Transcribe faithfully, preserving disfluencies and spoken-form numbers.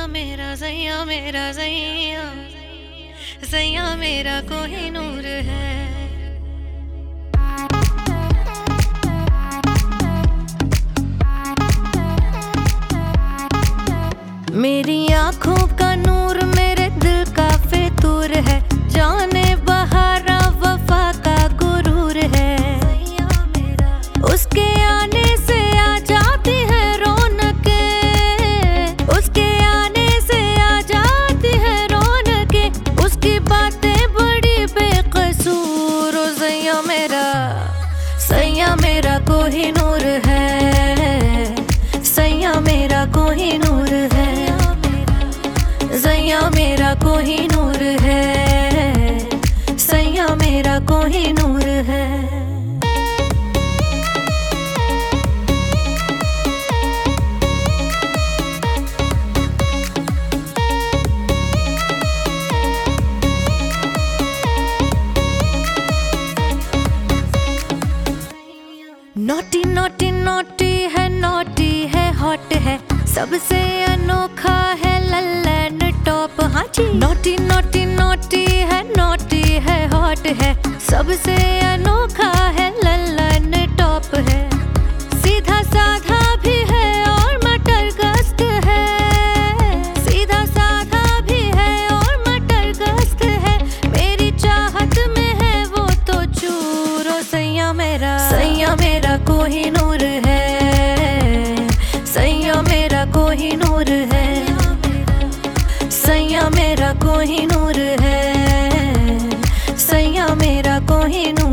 मेरा सैया मेरा सैया सैया मेरा कोई नूर है। मेरी आँखों का नूर मेरे दिल का फितूर है, जाने बहारा वफा का गुरूर है। उसके आने से आ जाती है रौनकें, उसके आने से आ जाती है रौनकें, उसकी बातें बड़ी बेकसूर। ओ सैया मेरा सैया मेरा कोई नूर है, सैया मेरा कोई नूर है, सैया मेरा कोई नूर है, सैया मेरा कोई नूर है। नोटी नोटी नोटी है, नोटी है, हॉट है, सबसे अनोखा है लल्लन टॉप। हाँ जी, नोटी नोटी नोटी है, नोटी है, हॉट है, सबसे अनोखा है लल्लन टॉप है। सीधा साधा भी है और मटर गश्त है, सीधा साधा भी है और मटर गश्त है, मेरी चाहत में है वो तो चूर। ओ सैया मेरा सैया मेरा कोई नूर है, सैया मेरा कोई नूर है, सैया मेरा कोई नूर है, सैया मेरा कोई नूर